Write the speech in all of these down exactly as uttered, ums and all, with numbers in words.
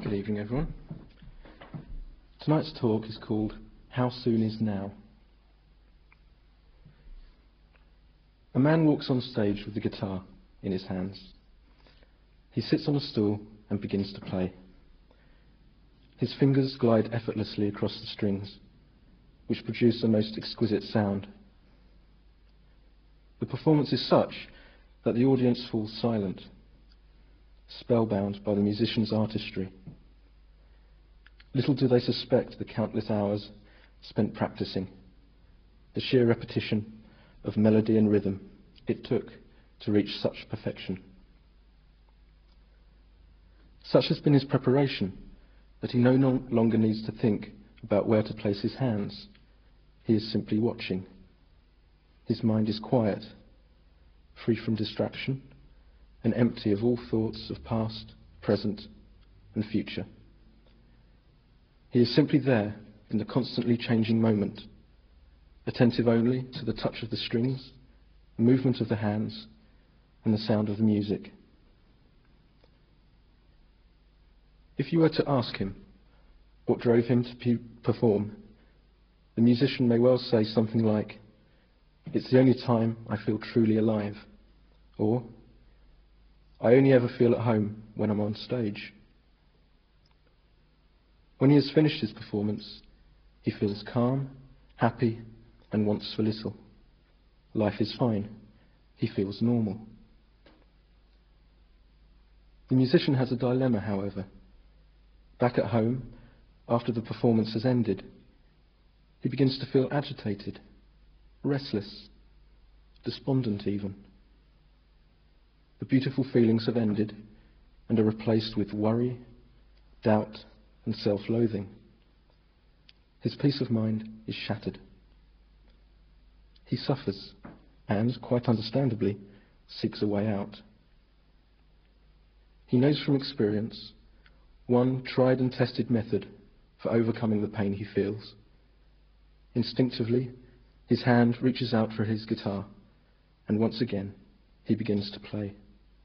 Good evening, everyone. Tonight's talk is called How Soon Is Now? A man walks on stage with a guitar in his hands. He sits on a stool and begins to play. His fingers glide effortlessly across the strings, which produce the most exquisite sound. The performance is such that the audience falls silent, spellbound by the musician's artistry. Little do they suspect the countless hours spent practicing, the sheer repetition of melody and rhythm it took to reach such perfection. Such has been his preparation that he no longer needs to think about where to place his hands. He is simply watching. His mind is quiet, free from distraction, and empty of all thoughts of past, present, and future. He is simply there in the constantly changing moment, attentive only to the touch of the strings, the movement of the hands, and the sound of the music. If you were to ask him what drove him to perform, the musician may well say something like, "It's the only time I feel truly alive," or "I only ever feel at home when I'm on stage." When he has finished his performance, he feels calm, happy, and wants for little. Life is fine. He feels normal. The musician has a dilemma, however. Back at home, after the performance has ended, he begins to feel agitated, restless, despondent even. The beautiful feelings have ended and are replaced with worry, doubt, and self-loathing. His peace of mind is shattered. He suffers and, quite understandably, seeks a way out. He knows from experience one tried and tested method for overcoming the pain he feels. Instinctively, his hand reaches out for his guitar, and once again, he begins to play.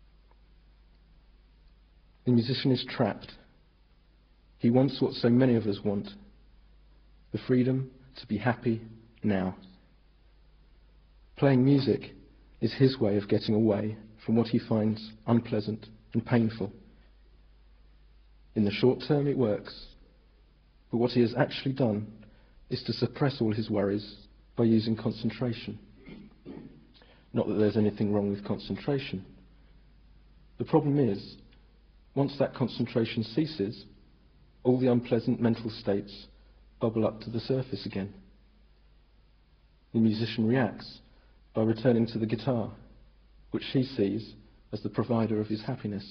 The musician is trapped. He wants what so many of us want, the freedom to be happy now. Playing music is his way of getting away from what he finds unpleasant and painful. In the short term it works, but what he has actually done is to suppress all his worries by using concentration. Not that there's anything wrong with concentration. The problem is, once that concentration ceases, all the unpleasant mental states bubble up to the surface again. The musician reacts by returning to the guitar, which he sees as the provider of his happiness.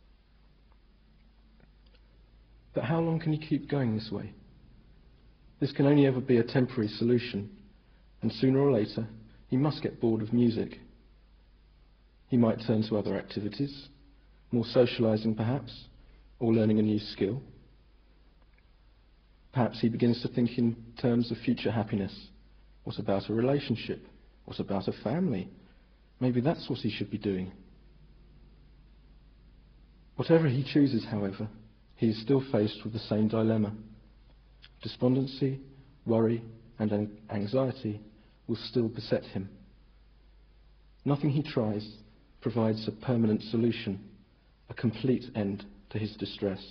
But how long can he keep going this way? This can only ever be a temporary solution, and sooner or later he must get bored of music. He might turn to other activities, more socializing perhaps, or learning a new skill. Perhaps he begins to think in terms of future happiness. What about a relationship? What about a family? Maybe that's what he should be doing. Whatever he chooses, however, he is still faced with the same dilemma. Despondency, worry, and anxiety will still beset him. Nothing he tries provides a permanent solution, a complete end to his distress.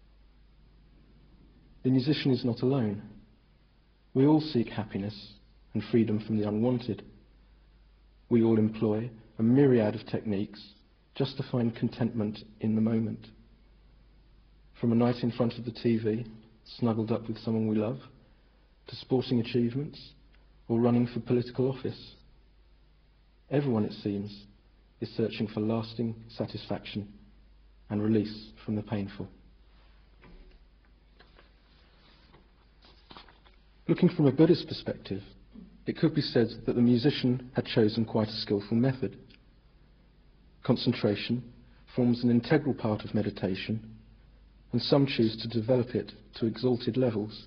The musician is not alone. We all seek happiness and freedom from the unwanted. We all employ a myriad of techniques just to find contentment in the moment. From a night in front of the T V, snuggled up with someone we love, to sporting achievements, or running for political office. Everyone, it seems, is searching for lasting satisfaction and release from the painful. Looking from a Buddhist perspective, it could be said that the musician had chosen quite a skillful method. Concentration forms an integral part of meditation, and some choose to develop it to exalted levels.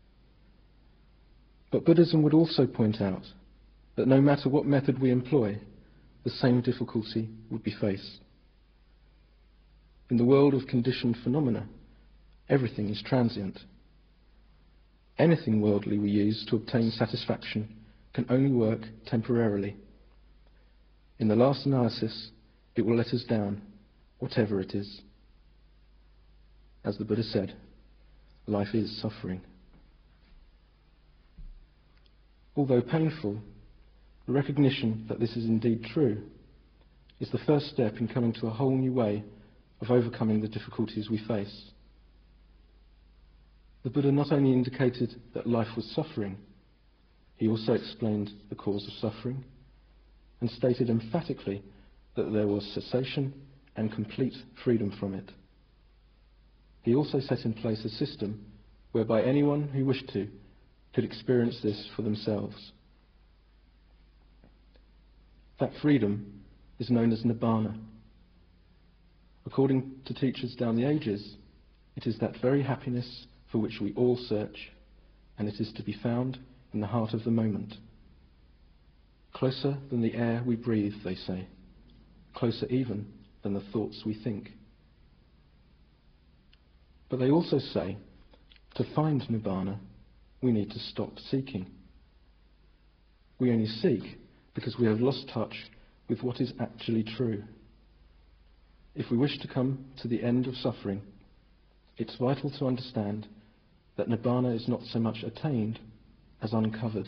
But Buddhism would also point out that no matter what method we employ, the same difficulty would be faced. In the world of conditioned phenomena, everything is transient. Anything worldly we use to obtain satisfaction can only work temporarily. In the last analysis, it will let us down, whatever it is. As the Buddha said, life is suffering. Although painful, the recognition that this is indeed true is the first step in coming to a whole new way of overcoming the difficulties we face. The Buddha not only indicated that life was suffering, he also explained the cause of suffering and stated emphatically that there was cessation and complete freedom from it. He also set in place a system whereby anyone who wished to could experience this for themselves. That freedom is known as Nibbana. According to teachers down the ages, it is that very happiness for which we all search, and it is to be found in the heart of the moment. Closer than the air we breathe, they say. Closer even than the thoughts we think. But they also say, to find Nibbana, we need to stop seeking. We only seek because we have lost touch with what is actually true. If we wish to come to the end of suffering, it's vital to understand that Nibbana is not so much attained as uncovered.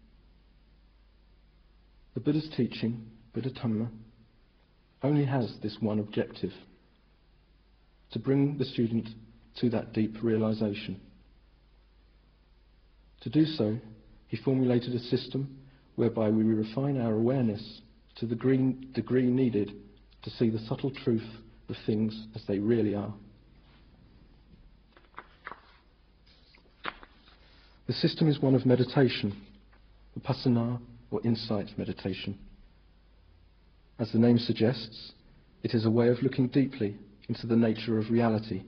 The Buddha's teaching, Buddha Dhamma, only has this one objective: to bring the student to that deep realization. To do so, he formulated a system whereby we refine our awareness to the degree needed to see the subtle truth of things as they really are. The system is one of meditation, vipassana or insight meditation. As the name suggests, it is a way of looking deeply into the nature of reality.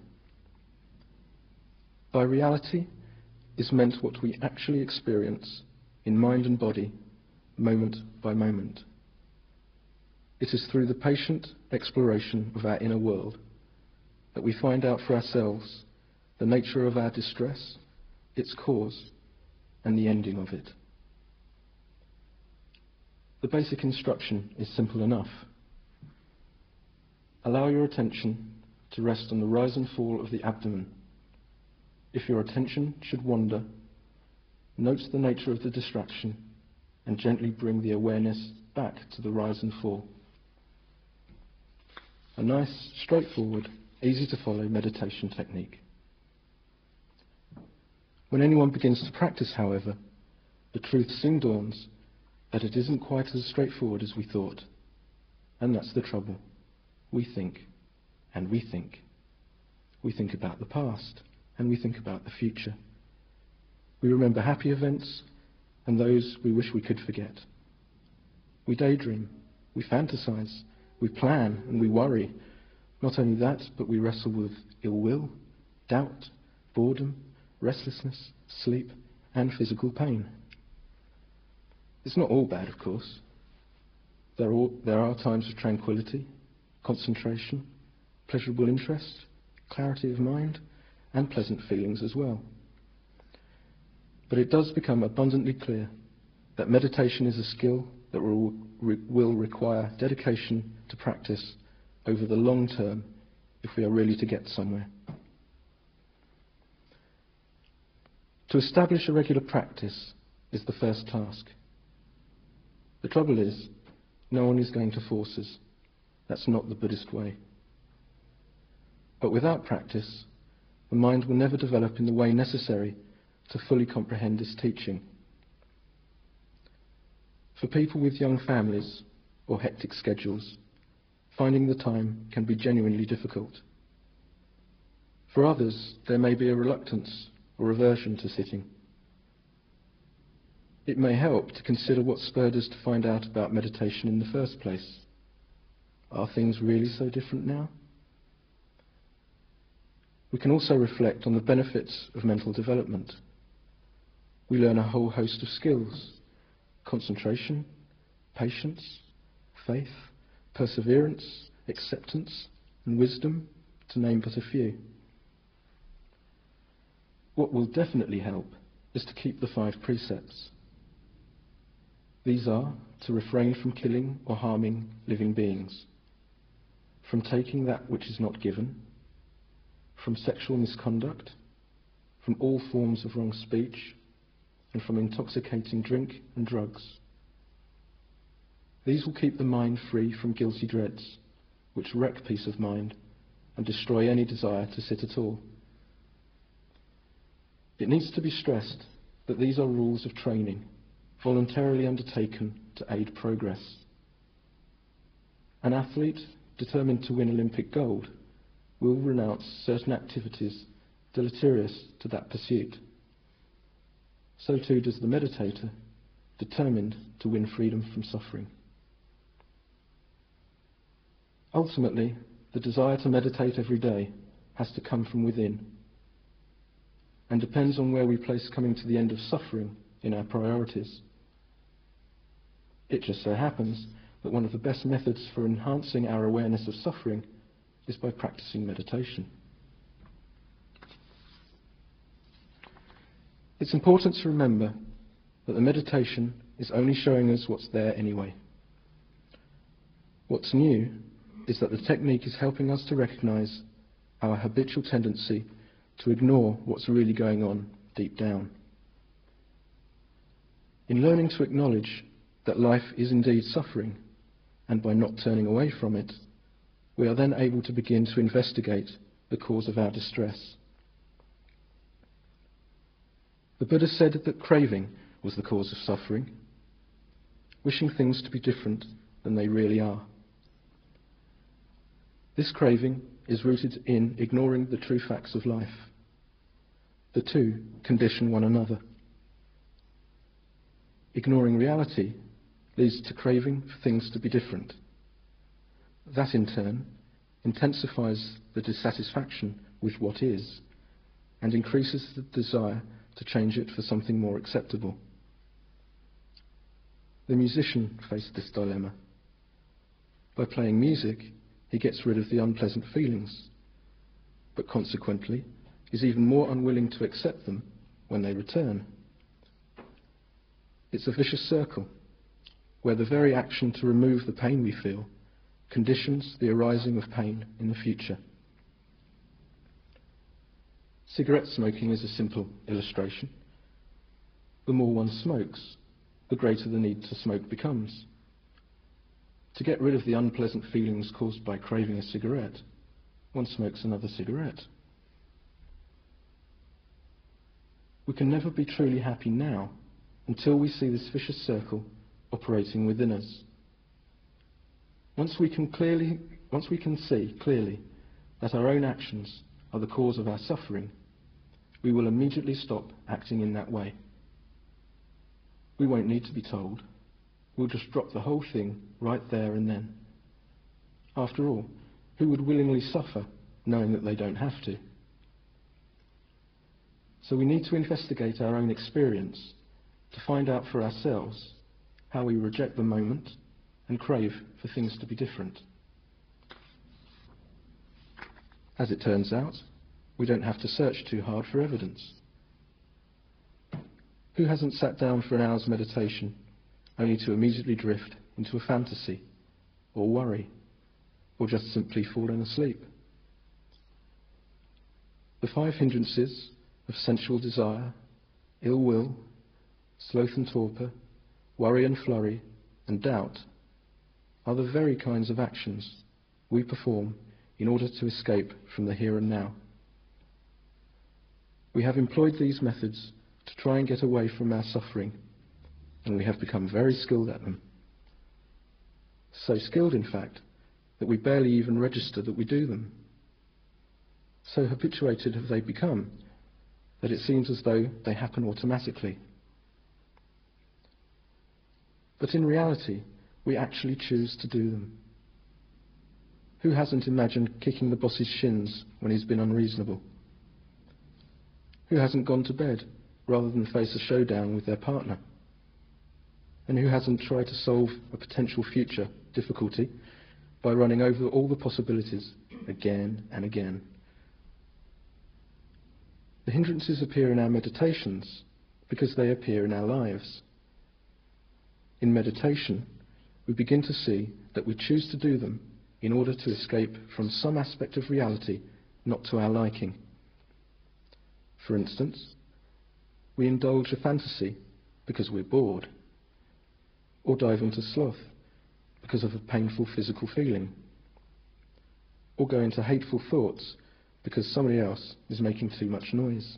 By reality is meant what we actually experience in mind and body, moment by moment. It is through the patient exploration of our inner world that we find out for ourselves the nature of our distress, its cause, and the ending of it. The basic instruction is simple enough. Allow your attention to rest on the rise and fall of the abdomen. If your attention should wander, note the nature of the distraction and gently bring the awareness back to the rise and fall. A nice, straightforward, easy to follow meditation technique. When anyone begins to practice, however, the truth soon dawns that it isn't quite as straightforward as we thought. And that's the trouble. We think, and we think. We think about the past, and we think about the future. We remember happy events, and those we wish we could forget. We daydream, we fantasize, we plan, and we worry. Not only that, but we wrestle with ill will, doubt, boredom, restlessness, sleep, and physical pain. It's not all bad, of course. There are, there are times of tranquility, concentration, pleasurable interest, clarity of mind, and pleasant feelings as well. But it does become abundantly clear that meditation is a skill that will, re will require dedication to practice over the long term if we are really to get somewhere. To establish a regular practice is the first task. The trouble is, no one is going to force us. That's not the Buddhist way. But without practice, the mind will never develop in the way necessary to fully comprehend this teaching. For people with young families or hectic schedules, finding the time can be genuinely difficult. For others, there may be a reluctance or aversion to sitting. It may help to consider what spurred us to find out about meditation in the first place. Are things really so different now? We can also reflect on the benefits of mental development. We learn a whole host of skills: concentration, patience, faith, perseverance, acceptance, and wisdom, to name but a few. What will definitely help is to keep the five precepts. These are to refrain from killing or harming living beings, from taking that which is not given, from sexual misconduct, from all forms of wrong speech, and from intoxicating drink and drugs. These will keep the mind free from guilty dreads, which wreck peace of mind and destroy any desire to sit at all. It needs to be stressed that these are rules of training, voluntarily undertaken to aid progress. An athlete determined to win Olympic gold will renounce certain activities deleterious to that pursuit. So too does the meditator determined to win freedom from suffering. Ultimately, the desire to meditate every day has to come from within, and depends on where we place coming to the end of suffering in our priorities. It just so happens that one of the best methods for enhancing our awareness of suffering is by practicing meditation. It's important to remember that the meditation is only showing us what's there anyway. What's new is that the technique is helping us to recognize our habitual tendency to ignore what's really going on deep down. In learning to acknowledge that life is indeed suffering, and by not turning away from it, we are then able to begin to investigate the cause of our distress. The Buddha said that craving was the cause of suffering, wishing things to be different than they really are. This craving is rooted in ignoring the true facts of life. The two condition one another. Ignoring reality leads to craving for things to be different. That in turn intensifies the dissatisfaction with what is and increases the desire to change it for something more acceptable. The musician faced this dilemma. By playing music, he gets rid of the unpleasant feelings, but consequently is even more unwilling to accept them when they return. It's a vicious circle, where the very action to remove the pain we feel conditions the arising of pain in the future. Cigarette smoking is a simple illustration. The more one smokes, the greater the need to smoke becomes. To get rid of the unpleasant feelings caused by craving a cigarette, one smokes another cigarette. We can never be truly happy now until we see this vicious circle operating within us. Once we can clearly, once we can see clearly that our own actions are the cause of our suffering, we will immediately stop acting in that way. We won't need to be told. We'll just drop the whole thing right there and then. After all, who would willingly suffer knowing that they don't have to? So we need to investigate our own experience to find out for ourselves how we reject the moment and crave for things to be different. As it turns out, we don't have to search too hard for evidence. Who hasn't sat down for an hour's meditation only to immediately drift into a fantasy, or worry, or just simply fallen asleep? The five hindrances of sensual desire, ill will, sloth and torpor, worry and flurry, and doubt are the very kinds of actions we perform in order to escape from the here and now. We have employed these methods to try and get away from our suffering, and we have become very skilled at them. So skilled, in fact, that we barely even register that we do them. So habituated have they become that it seems as though they happen automatically. But in reality, we actually choose to do them. Who hasn't imagined kicking the boss's shins when he's been unreasonable? Who hasn't gone to bed rather than face a showdown with their partner? And who hasn't tried to solve a potential future difficulty by running over all the possibilities again and again? The hindrances appear in our meditations because they appear in our lives. In meditation, we begin to see that we choose to do them in order to escape from some aspect of reality not to our liking. For instance, we indulge a fantasy because we're bored, or dive into sloth because of a painful physical feeling, or go into hateful thoughts because somebody else is making too much noise.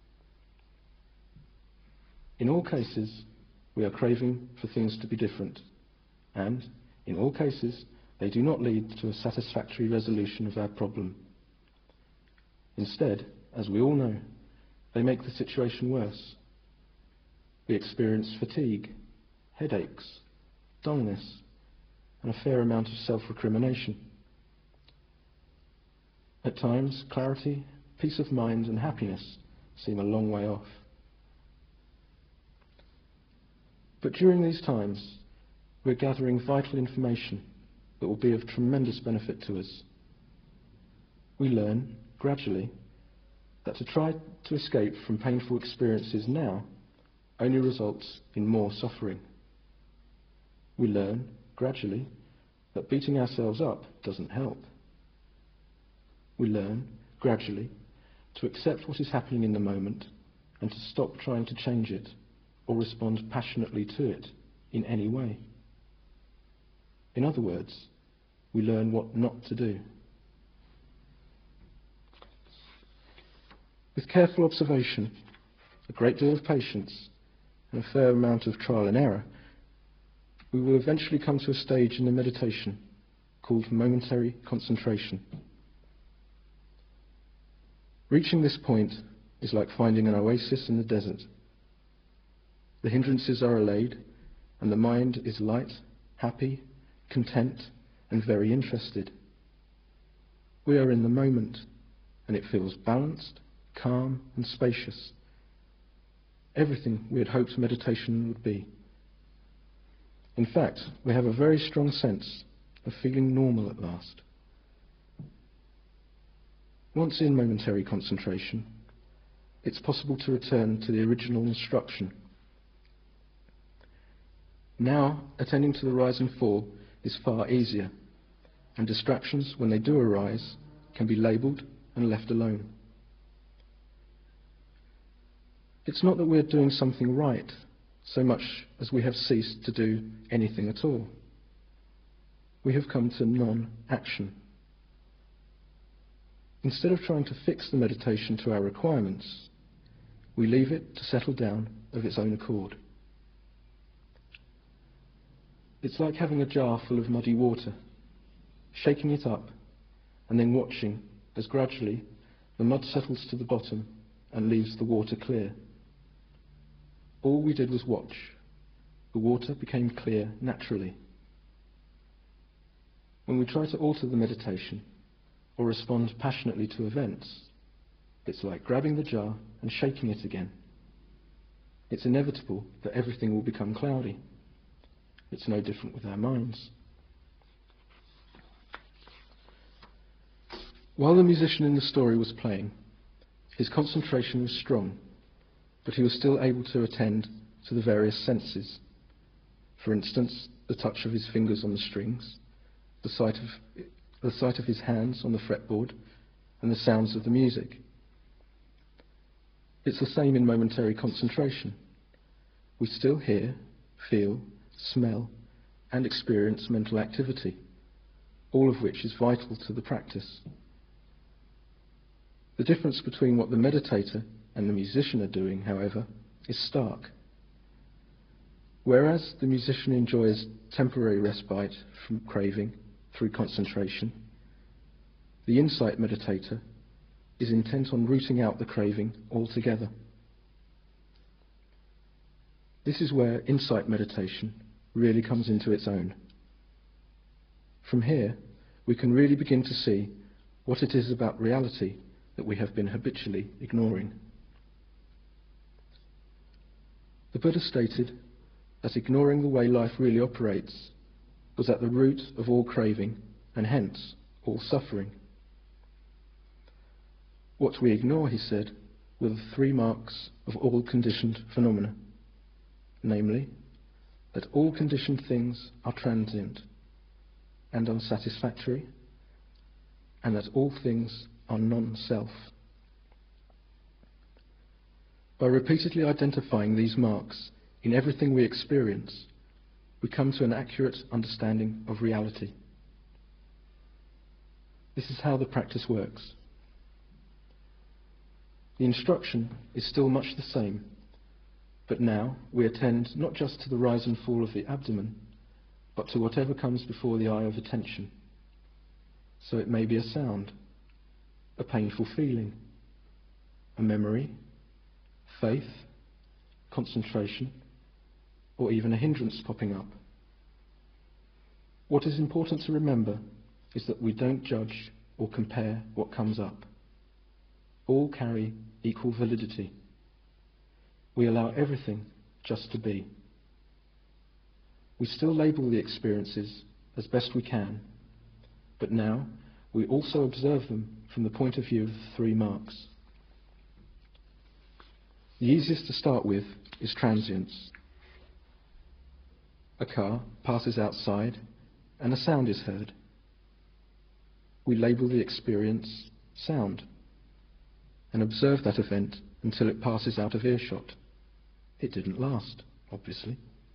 In all cases, we are craving for things to be different, and in all cases, they do not lead to a satisfactory resolution of our problem. Instead, as we all know, they make the situation worse. We experience fatigue, headaches, dullness, and a fair amount of self-recrimination. At times, clarity, peace of mind, and happiness seem a long way off. But during these times, we're gathering vital information that will be of tremendous benefit to us. We learn, gradually, that to try to escape from painful experiences now only results in more suffering. We learn, gradually, that beating ourselves up doesn't help. We learn, gradually, to accept what is happening in the moment and to stop trying to change it or respond passionately to it in any way. In other words, we learn what not to do. With careful observation, a great deal of patience, and a fair amount of trial and error, we will eventually come to a stage in the meditation called momentary concentration. Reaching this point is like finding an oasis in the desert. The hindrances are allayed, and the mind is light, happy, content, and very interested. We are in the moment, and it feels balanced, calm, and spacious. Everything we had hoped meditation would be. In fact, we have a very strong sense of feeling normal at last. Once in momentary concentration, it's possible to return to the original instruction. Now, attending to the rise and fall is far easier, and distractions, when they do arise, can be labelled and left alone. It's not that we are doing something right, so much as we have ceased to do anything at all. We have come to non-action. Instead of trying to fix the meditation to our requirements, we leave it to settle down of its own accord. It's like having a jar full of muddy water, shaking it up, and then watching as gradually the mud settles to the bottom and leaves the water clear. All we did was watch. The water became clear naturally. When we try to alter the meditation or respond passionately to events, it's like grabbing the jar and shaking it again. It's inevitable that everything will become cloudy. It's no different with our minds. While the musician in the story was playing, his concentration was strong, but he was still able to attend to the various senses. For instance, the touch of his fingers on the strings, the sight of, the sight of his hands on the fretboard, and the sounds of the music. It's the same in momentary concentration. We still hear, feel, smell, and experience mental activity, all of which is vital to the practice. The difference between what the meditator and the musician are doing, however, is stark. Whereas the musician enjoys temporary respite from craving through concentration, the insight meditator is intent on rooting out the craving altogether. This is where insight meditation really comes into its own. From here, we can really begin to see what it is about reality that we have been habitually ignoring. The Buddha stated that ignoring the way life really operates was at the root of all craving and hence all suffering. What we ignore, he said, were the three marks of all conditioned phenomena, namely, that all conditioned things are transient and unsatisfactory, and that all things are non-self. By repeatedly identifying these marks in everything we experience, we come to an accurate understanding of reality. This is how the practice works. The instruction is still much the same, but now we attend not just to the rise and fall of the abdomen, but to whatever comes before the eye of attention. So it may be a sound, a painful feeling, a memory, faith, concentration, or even a hindrance popping up. What is important to remember is that we don't judge or compare what comes up. All carry equal validity. We allow everything just to be. We still label the experiences as best we can, but now we also observe them from the point of view of the three marks. The easiest to start with is transience. A car passes outside and a sound is heard. We label the experience sound and observe that event until it passes out of earshot. It didn't last, obviously.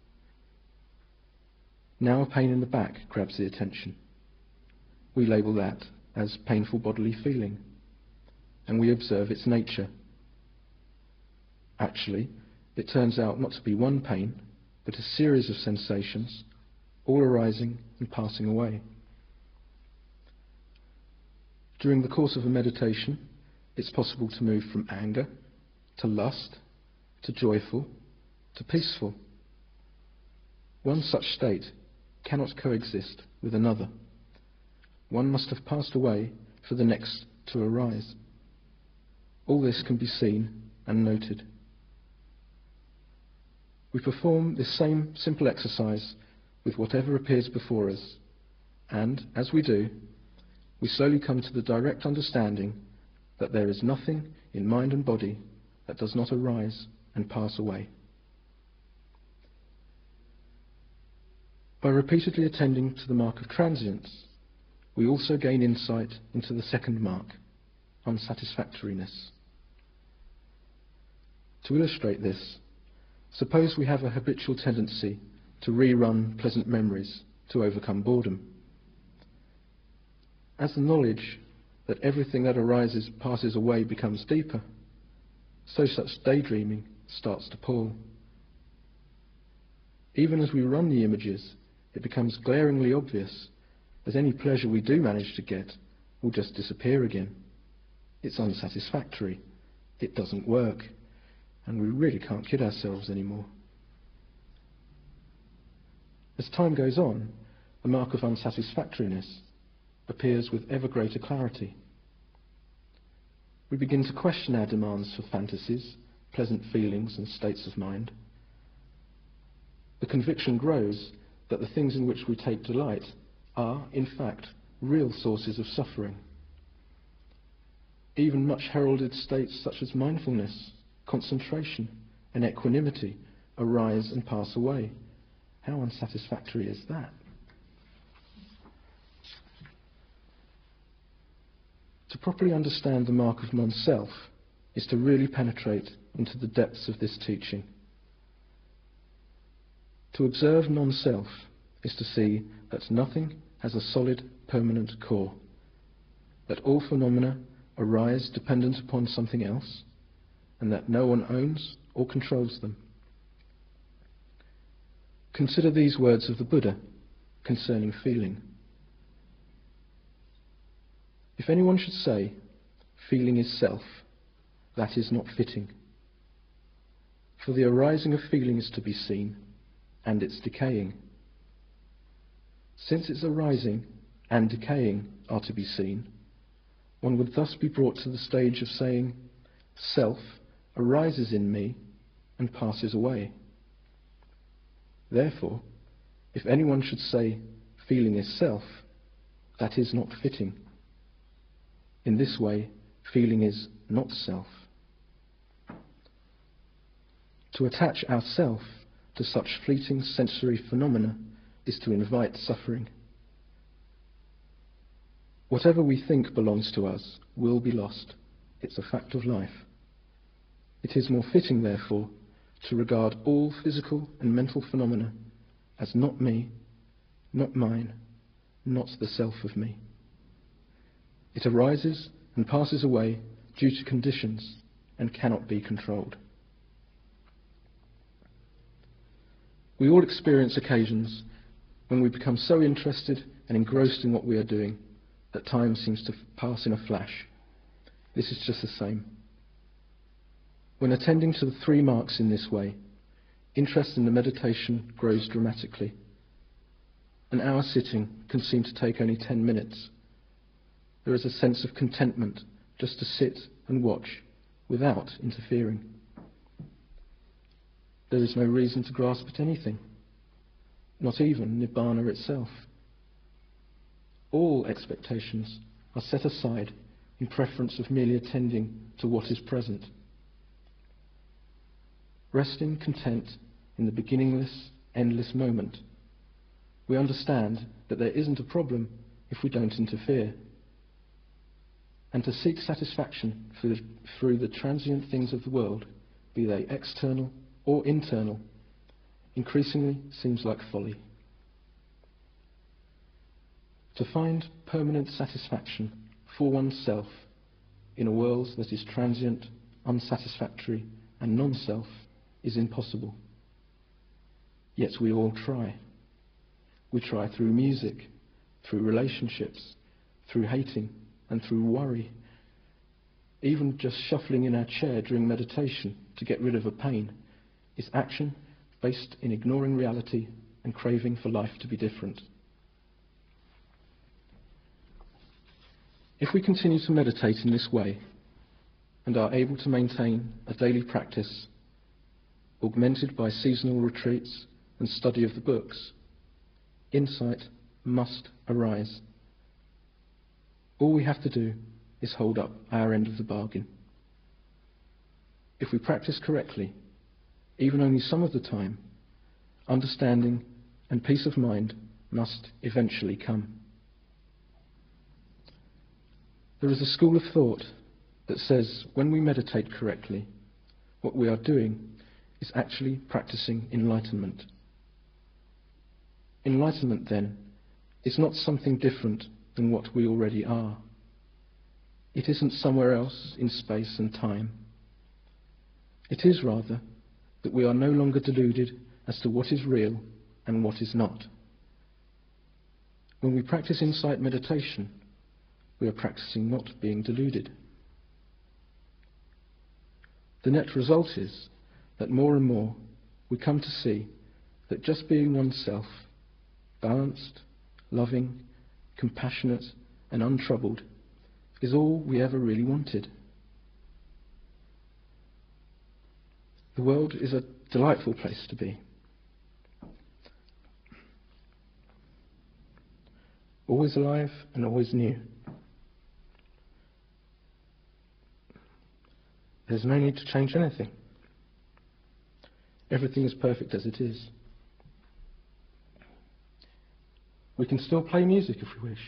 Now a pain in the back grabs the attention. We label that as painful bodily feeling, and we observe its nature. Actually, it turns out not to be one pain, but a series of sensations, all arising and passing away. During the course of a meditation, it's possible to move from anger to lust to joyful to peaceful. One such state cannot coexist with another. One must have passed away for the next to arise. All this can be seen and noted. We perform this same simple exercise with whatever appears before us, and as we do, we slowly come to the direct understanding that there is nothing in mind and body that does not arise and pass away. By repeatedly attending to the mark of transience, we also gain insight into the second mark, unsatisfactoriness. To illustrate this, suppose we have a habitual tendency to rerun pleasant memories to overcome boredom. As the knowledge that everything that arises passes away becomes deeper, so such daydreaming starts to pall. Even as we run the images, it becomes glaringly obvious that any pleasure we do manage to get will just disappear again. It's unsatisfactory, it doesn't work, and we really can't kid ourselves anymore. As time goes on, the mark of unsatisfactoriness appears with ever greater clarity. We begin to question our demands for fantasies, pleasant feelings and states of mind. The conviction grows that the things in which we take delight are, in fact, real sources of suffering. Even much heralded states such as mindfulness, concentration and equanimity arise and pass away. How unsatisfactory is that? To properly understand the mark of non-self is to really penetrate into the depths of this teaching. To observe non-self is to see that nothing has a solid, permanent core, that all phenomena arise dependent upon something else, and that no one owns or controls them. Consider these words of the Buddha concerning feeling. If anyone should say, feeling is self, that is not fitting. For the arising of feeling is to be seen, and its decaying. Since its arising and decaying are to be seen, one would thus be brought to the stage of saying, self arises in me and passes away. Therefore, if anyone should say, feeling is self, that is not fitting. In this way, feeling is not self. To attach ourself to such fleeting sensory phenomena is to invite suffering. Whatever we think belongs to us will be lost. It's a fact of life. It is more fitting, therefore, to regard all physical and mental phenomena as not me, not mine, not the self of me. It arises and passes away due to conditions and cannot be controlled. We all experience occasions when we become so interested and engrossed in what we are doing that time seems to pass in a flash. This is just the same. When attending to the three marks in this way, interest in the meditation grows dramatically. An hour sitting can seem to take only ten minutes. There is a sense of contentment just to sit and watch without interfering. There is no reason to grasp at anything, not even Nibbana itself. All expectations are set aside in preference of merely attending to what is present. Resting content in the beginningless, endless moment, we understand that there isn't a problem if we don't interfere. And to seek satisfaction through the, through the transient things of the world, be they external or internal, increasingly seems like folly. To find permanent satisfaction for oneself in a world that is transient, unsatisfactory, and non-self is impossible. Yet we all try. We try through music, through relationships, through hating, and through worry. Even just shuffling in our chair during meditation to get rid of a pain is action based in ignoring reality and craving for life to be different. If we continue to meditate in this way and are able to maintain a daily practice augmented by seasonal retreats and study of the books, insight must arise. All we have to do is hold up our end of the bargain. If we practice correctly, even only some of the time, understanding and peace of mind must eventually come. There is a school of thought that says when we meditate correctly, what we are doing is actually practicing enlightenment. Enlightenment, then, is not something different than what we already are. It isn't somewhere else in space and time. It is rather that we are no longer deluded as to what is real and what is not. When we practice insight meditation, we are practicing not being deluded. The net result is that more and more we come to see that just being oneself, balanced, loving, compassionate, and untroubled, is all we ever really wanted. The world is a delightful place to be. Always alive and always new. There's no need to change anything. Everything is perfect as it is. We can still play music if we wish.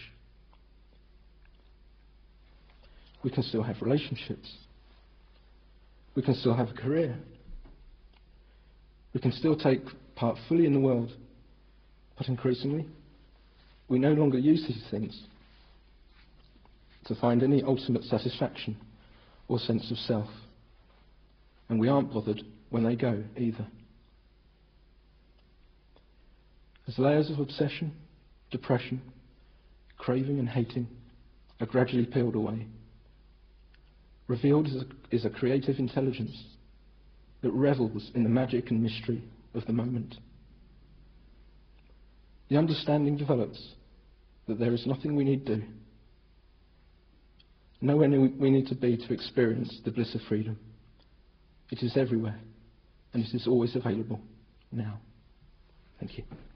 We can still have relationships. We can still have a career. We can still take part fully in the world. But increasingly, we no longer use these things to find any ultimate satisfaction or sense of self. And we aren't bothered when they go either. As layers of obsession, depression, craving and hating are gradually peeled away, revealed is a, is a creative intelligence that revels in the magic and mystery of the moment. The understanding develops that there is nothing we need do, nowhere we need to be to experience the bliss of freedom. It is everywhere, and it is always available now. Thank you.